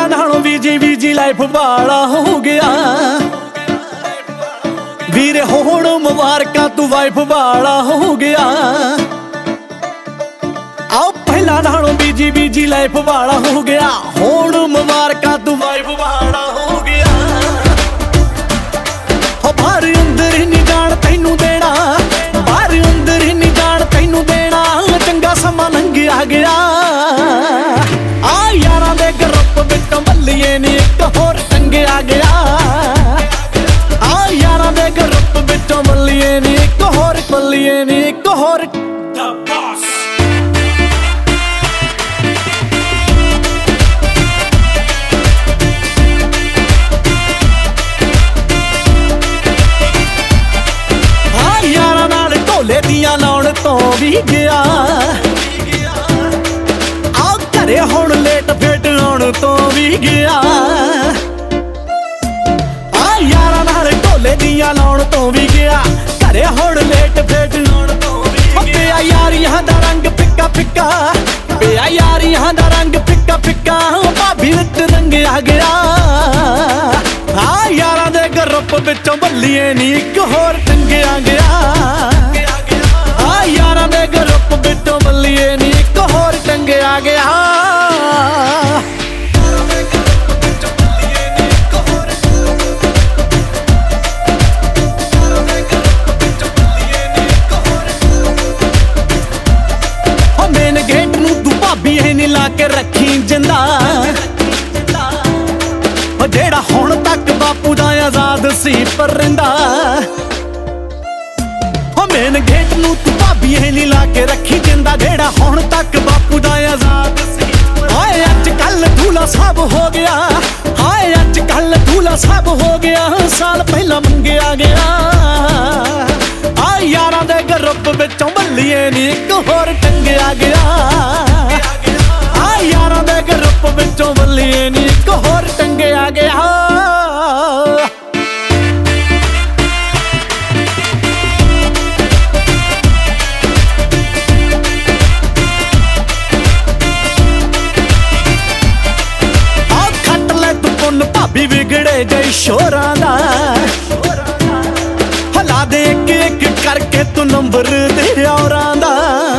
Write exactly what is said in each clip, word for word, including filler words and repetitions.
ਨਾਲੋਂ ਬੀਜੀ ਬੀਜੀ ਲਾਈਫ ਵਾਲਾ ਹੋ ਗਿਆ ਵੀਰੇ ਹੁਣ ਮੁਬਾਰਕਾਂ ਤੂੰ ਵਾਈਫ ਵਾਲਾ ਹੋ ਗਿਆ। ਆਓ ਪਹਿਲਾਂ ਨਾਲੋਂ ਬੀਜੀ ਬੀਜੀ ਲਾਈਫ ਵਾਲਾ ਹੋ ਗਿਆ ਹੁਣ ਮੁਬਾਰਕਾਂ ਤੂੰ ਵਾਈਫ ਵਾਲਾ ਹੋ ਗਿਆ। ਹੋ ਬਾਹਰ ਅੰਦਰ ਹੀ ਨਹੀਂ ਜਾਣ ਤੈਨੂੰ ਦੇਣਾ ਬਾਹਰ ਅੰਦਰ ਹੀ ਨਹੀਂ ਜਾਣ ਤੈਨੂੰ ਦੇਣਾ ਚੰਗਾ ਸਮਾਂ ਲੰਘਿਆ ਗਿਆ। ਆ ਯਾਰਾਂ ਦੇ ਗਰੁੱਪ ਵਿੱਚੋਂ ਬੱਲੀਏ ਨੀ ਇੱਕ ਹੋਰ ਟੰਗਿਆ ਗਿਆ। ਆ ਯਾਰਾਂ ਦੇ ਗਰੁੱਪ ਵਿੱਚੋਂ ਬੱਲੀਏ ਨੀ ਇੱਕ ਹੋਰ ਬੱਲੀਏ ਨੀ ਇੱਕ ਹੋਰ ਢੋਲੇ ਦੀਆਂ ਲਾਉਣ ਤੋਂ ਵੀ ਗਿਆ। ਆ ਘਰੇ ਹੁਣ ਲੇਟ ਫੇਟ ਆਉਣ ਤੋਂ ਵੀ ਗਿਆ। ਆ ਯਾਰਾਂ ਨਾਲ ਢੋਲੇ ਦੀਆਂ ਲਾਉਣ ਤੋਂ ਵੀ ਗਿਆ ਘਰੇ ਹੁਣ ਲੇਟ ਫੇਟ ਆਉਣ ਤੋਂ ਵੀ ਗਿਆ। ਪਿਆ ਯਾਰੀਆਂ ਦਾ ਰੰਗ ਫਿੱਕਾ ਫਿੱਕਾ ਪਿਆ ਯਾਰੀਆਂ ਦਾ ਰੰਗ ਫਿੱਕਾ ਫਿੱਕਾ ਭਾਬੀ ਵਿੱਚ ਰੰਗਿਆ ਗਿਆ। ਆ ਯਾਰਾਂ ਦੇ ਗਰੁੱਪ ਵਿੱਚੋਂ ਬੱਲੀਏ ਨੀ ਇੱਕ ਹੋਰ ਟੰਗਿਆ ਗਿਆ। ਯਾਰਾਂ ਦੇ ਗਰੁੱਪ ਵਿੱਚੋਂ ਬੱਲੀਏ ਨੀ ਇੱਕ ਹੋਰ ਟੰਗਿਆ ਗਿਆ। ਹੋ ਮੇਨ ਗੇਟ ਨੂੰ ਤੂੰ ਭਾਬੀ ਇਹ ਨੀ ਲਾ ਕੇ ਰੱਖੀ ਜਿੰਦਾ ਜਿਹੜਾ ਹੁਣ ਤੱਕ ਬਾਪੂ ਦਾ ਆਜ਼ਾਦ ਸੀ ਪਰਿੰਦਾ। ਮੇਨ ਗੇਟ ਨੂੰ ਤੂੰ ਭਾਬੀ ਇਹ ਨੀ ਲਾ ਕੇ ਰੱਖੀ ਜਿੰਦਾ ਜਿਹੜਾ ਹੁਣ ਤੱਕ ਬਾਪੂ ਦਾ ਆਜ਼ਾਦ ਸੀ। ਹਾਏ ਅੱਜ ਕੱਲ ਦੂਲਾ ਸਭ ਹੋ ਗਿਆ ਹਾਏ ਅੱਜ ਕੱਲ ਦੂਲਾ ਸਭ ਹੋ ਗਿਆ ਸਾਲ ਪਹਿਲਾਂ ਮੰਗਿਆ ਗਿਆ। ਆ ਯਾਰਾਂ ਦੇ ਗਰੁੱਪ ਵਿੱਚੋਂ ਬੱਲੀਏ ਨੀ ਇੱਕ ਹੋਰ ਟੰਗਿਆ ਗਿਆ। ਆ ਯਾਰਾਂ ਦੇ ਗਰੁੱਪ ਵਿੱਚੋਂ ਬੱਲੀਏ ਨੀ ਇੱਕ ਹੋਰ ਟੰਗਿਆ ਗਿਆ। ਭਾਬੀ ਵਿਗੜੇ ਜਈ ਸ਼ੋਰਾਂ ਦਾ ਹਲਾ ਦੇ ਇੱਕ ਇੱਕ ਕਰਕੇ ਤੂੰ ਨੰਬਰ ਦੇ ਔਰਾਂ ਦਾ।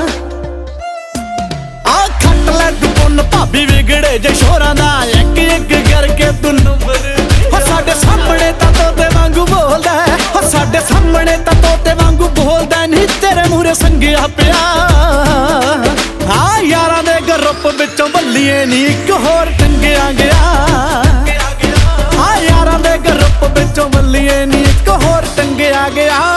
ਆ ਖੱਟ ਲੈ ਤੂੰ ਪੁੰਨ ਭਾਬੀ ਵਿਗੜੇ ਜਈ ਸ਼ੋਰਾਂ ਦਾ ਇੱਕ ਇੱਕ ਕਰਕੇ ਤੂੰ ਨੰਬਰ। ਹੋ ਸਾਡੇ ਸਾਹਮਣੇ ਤਾਂ ਤੋਤੇ ਵਾਂਗੂ ਬੋਲਦਾ ਹੋ ਸਾਡੇ ਸਾਹਮਣੇ ਤਾਂ ਤੋਤੇ ਵਾਂਗੂ ਬੋਲਦਾ ਨਹੀਂ ਤੇਰੇ ਮੂਹਰੇ ਸੰਗਿਆ ਪਿਆ। ਆ ਯਾਰਾਂ ਦੇ ਗਰੁੱਪ ਵਿੱਚੋਂ ਬੱਲੀਏ ਨੀ ਇੱਕ ਹੋਰ ਟੰਗਿਆ ਗਿਆ। ਯਾਰਾਂ ਦੇ ਗਰੁੱਪ ਵਿੱਚੋਂ ਬੱਲੀਏ ਨੀ ਇੱਕ ਹੋਰ ਟੰਗਿਆ ਗਿਆ।